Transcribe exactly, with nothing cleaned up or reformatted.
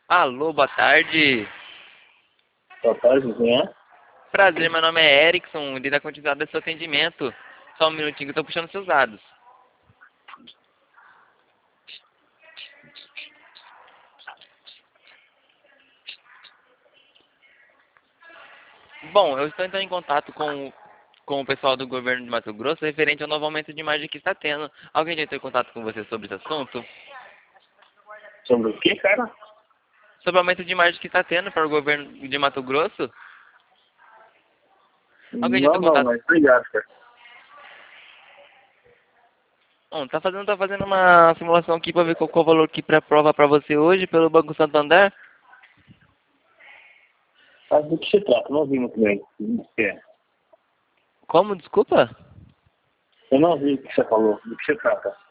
Alô, boa tarde. Boa tarde, quem é? Prazer, meu nome é Erickson, de da continuidade do seu atendimento. Só um minutinho que eu tô puxando seus dados. Bom, eu estou entrando em contato com, com o pessoal do governo de Mato Grosso referente ao novo aumento de imagem que está tendo. Alguém já entrou em contato com você sobre esse assunto? Sobre o que, cara? Sobre o aumento de imagem que está tendo para o governo de Mato Grosso? Alguém já Não, entrou em não, contato? mas obrigado, cara. Bom, tá fazendo, tá fazendo uma simulação aqui para ver qual, qual o valor que pré-prova para você hoje pelo Banco Santander. Mas do que se trata? Não ouvi muito bem. O que é? Como? Desculpa? Eu não ouvi o que você falou. Do que se trata?